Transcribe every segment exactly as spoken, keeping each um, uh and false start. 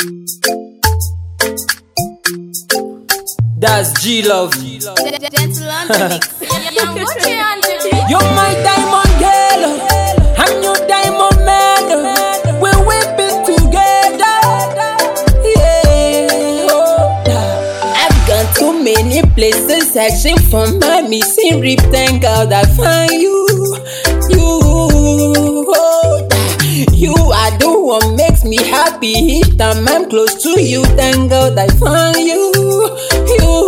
That's G Love. Gentle on the mix. You're my diamond girl, I'm your diamond man. We're whipping together. Yeah. I've gone to many places searching for my missing rib. Thank God I find you. You. You are the one makes me happy each time I'm close to you. Thank God I found you. You.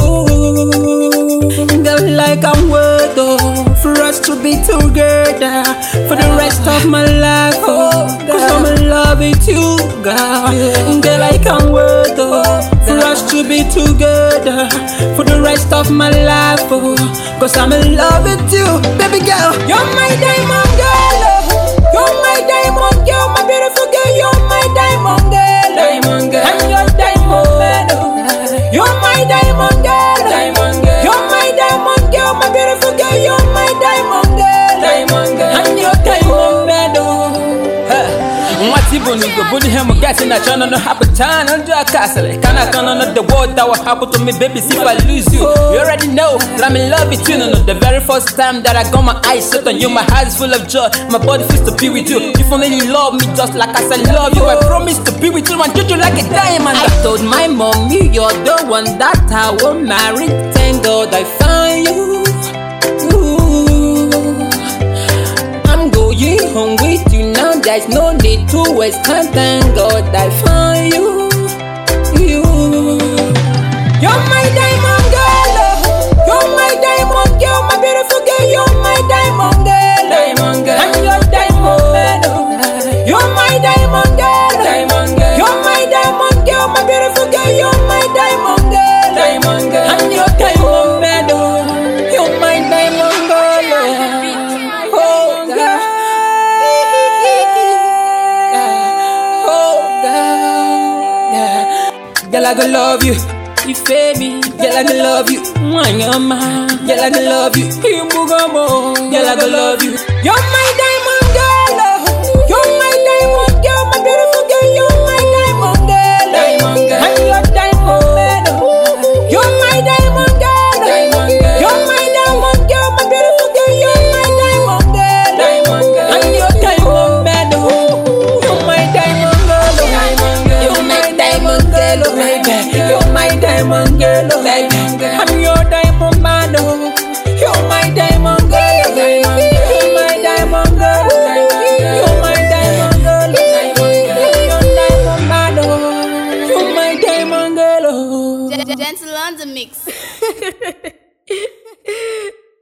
Girl, like I'm worth oh, for us to be together for the rest of my life. Oh, cause I'm in love with you, girl. Girl, like I'm worth oh, for us to be together for the rest of my life. Oh, cause I'm in love with you, baby girl. You're my diamond girl. You're my diamond girl, my beautiful girl. You're my diamond girl. Diamond girl. I'm your diamond girl. You're my diamond girl. Diamond girl. You're my diamond girl, my beautiful girl. You're my diamond girl. Diamond girl. I'm your diamond girl. Mwati boni go boni hemo gasi na chana no happen time under a castle. Can I come on the world that will happen to me, baby? See if I lose you. You already know that I'm in love with you. No, no, the very first time that I got my eyes set on you, my heart is full of joy. My body feels to be with you. You finally love me just like I said love you. I promise to be with you and treat you like a diamond. I told my mommy you're the one that I will marry. Thank God I found you. I'm going home with you now. There's no need to waste time. Thank God I found you. You. You're my diamond girl. You're my diamond girl, my beautiful girl. You're my diamond girl. Diamond girl. I'm your diamond girl. You're my diamond girl. Diamond girl. You're my diamond girl, my beautiful girl. You're my diamond girl. Diamond girl. I'm your diamond girl. You're my diamond girl. Oh girl. Girl, I go love you. You feel me? Girl, I go love you. When you're mine. Girl, I go love you. You move on more. Girl, I go love you. You're my diamond girl. You're my diamond girl, my beautiful girl. You're my diamond girl. Diamond girl. I'm your diamond girl. You're my diamond girl. Diamond girl. You're my diamond girl, my beautiful girl. You're my diamond girl. Diamond girl. I'm your diamond girl. You're my diamond girl. Diamond girl. You're my diamond girl, baby. You're my diamond girl, baby. I'm your diamond man, oh. You're my diamond girl, baby. You're my diamond girl. You're my diamond girl. You're your diamond man, oh. You're my diamond girl, oh. Gentle on the mix.